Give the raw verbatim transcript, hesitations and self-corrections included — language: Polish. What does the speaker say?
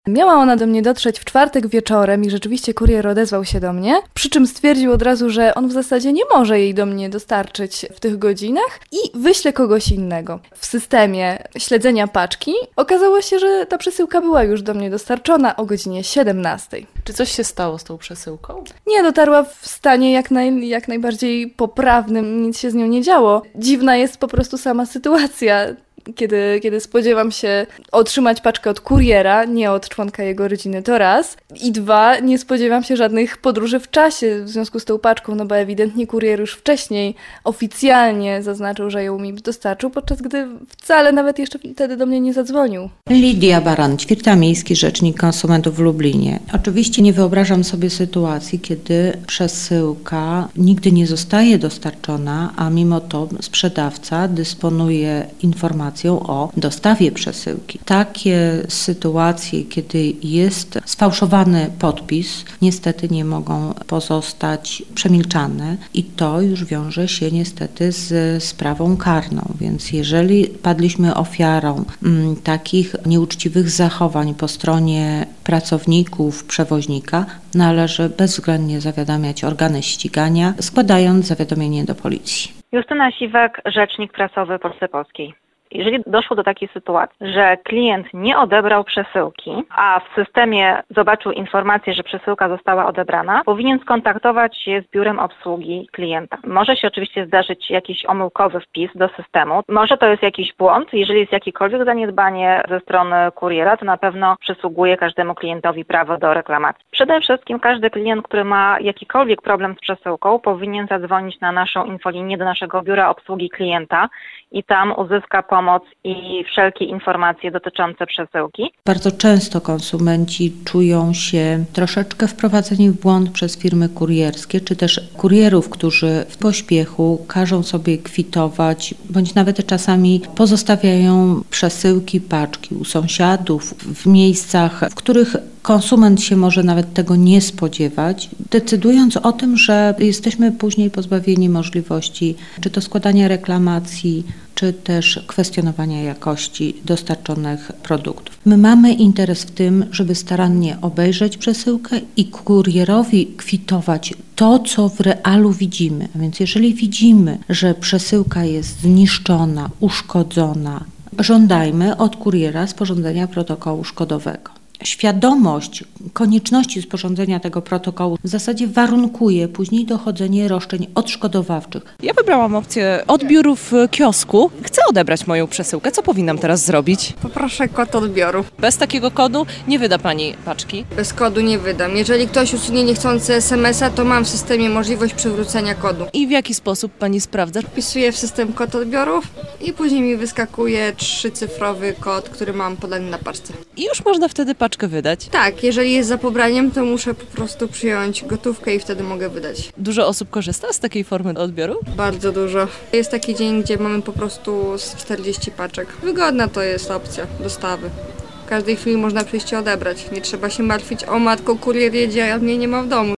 Miała ona do mnie dotrzeć w czwartek wieczorem i rzeczywiście kurier odezwał się do mnie, przy czym stwierdził od razu, że on w zasadzie nie może jej do mnie dostarczyć w tych godzinach i wyśle kogoś innego. W systemie śledzenia paczki okazało się, że ta przesyłka była już do mnie dostarczona o godzinie siedemnastej. Czy coś się stało z tą przesyłką? Nie, dotarła w stanie jak, naj, jak najbardziej poprawnym, nic się z nią nie działo. Dziwna jest po prostu sama sytuacja. Kiedy, kiedy spodziewam się otrzymać paczkę od kuriera, nie od członka jego rodziny, to raz. I dwa, nie spodziewam się żadnych podróży w czasie w związku z tą paczką, no bo ewidentnie kurier już wcześniej oficjalnie zaznaczył, że ją mi dostarczył, podczas gdy wcale nawet jeszcze wtedy do mnie nie zadzwonił. Lidia Baran, Ćwirta Miejski Rzecznik Konsumentów w Lublinie. Oczywiście nie wyobrażam sobie sytuacji, kiedy przesyłka nigdy nie zostaje dostarczona, a mimo to sprzedawca dysponuje informacją o dostawie przesyłki. Takie sytuacje, kiedy jest sfałszowany podpis, niestety nie mogą pozostać przemilczane i to już wiąże się niestety z sprawą karną. Więc jeżeli padliśmy ofiarą m, takich nieuczciwych zachowań po stronie pracowników przewoźnika, należy bezwzględnie zawiadamiać organy ścigania, składając zawiadomienie do policji. Justyna Siwek, Rzecznik Prasowy Poczty Polskiej. Jeżeli doszło do takiej sytuacji, że klient nie odebrał przesyłki, a w systemie zobaczył informację, że przesyłka została odebrana, powinien skontaktować się z biurem obsługi klienta. Może się oczywiście zdarzyć jakiś omyłkowy wpis do systemu, może to jest jakiś błąd. Jeżeli jest jakiekolwiek zaniedbanie ze strony kuriera, to na pewno przysługuje każdemu klientowi prawo do reklamacji. Przede wszystkim każdy klient, który ma jakikolwiek problem z przesyłką, powinien zadzwonić na naszą infolinię do naszego biura obsługi klienta i tam uzyska pomoc i wszelkie informacje dotyczące przesyłki. Bardzo często konsumenci czują się troszeczkę wprowadzeni w błąd przez firmy kurierskie, czy też kurierów, którzy w pośpiechu każą sobie kwitować, bądź nawet czasami pozostawiają przesyłki, paczki u sąsiadów, w miejscach, w których konsument się może nawet tego nie spodziewać, decydując o tym, że jesteśmy później pozbawieni możliwości czy to składania reklamacji, czy też kwestionowania jakości dostarczonych produktów. My mamy interes w tym, żeby starannie obejrzeć przesyłkę i kurierowi kwitować to, co w realu widzimy. A więc jeżeli widzimy, że przesyłka jest zniszczona, uszkodzona, żądajmy od kuriera sporządzenia protokołu szkodowego. Świadomość konieczności sporządzenia tego protokołu w zasadzie warunkuje później dochodzenie roszczeń odszkodowawczych. Ja wybrałam opcję odbioru w kiosku. Chcę odebrać moją przesyłkę. Co powinnam teraz zrobić? Poproszę kod odbioru. Bez takiego kodu nie wyda Pani paczki? Bez kodu nie wydam. Jeżeli ktoś usunie niechcący es em es a, to mam w systemie możliwość przywrócenia kodu. I w jaki sposób Pani sprawdza? Wpisuję w system kod odbiorów i później mi wyskakuje trzycyfrowy kod, który mam podany na paczce. I już można wtedy paczkę wydać? Tak, jeżeli jest za pobraniem, to muszę po prostu przyjąć gotówkę i wtedy mogę wydać. Dużo osób korzysta z takiej formy odbioru? Bardzo dużo. Jest taki dzień, gdzie mamy po prostu czterdzieści paczek. Wygodna to jest opcja dostawy. W każdej chwili można przyjść i odebrać. Nie trzeba się martwić, o matko, kurier jedzie, a mnie nie ma w domu.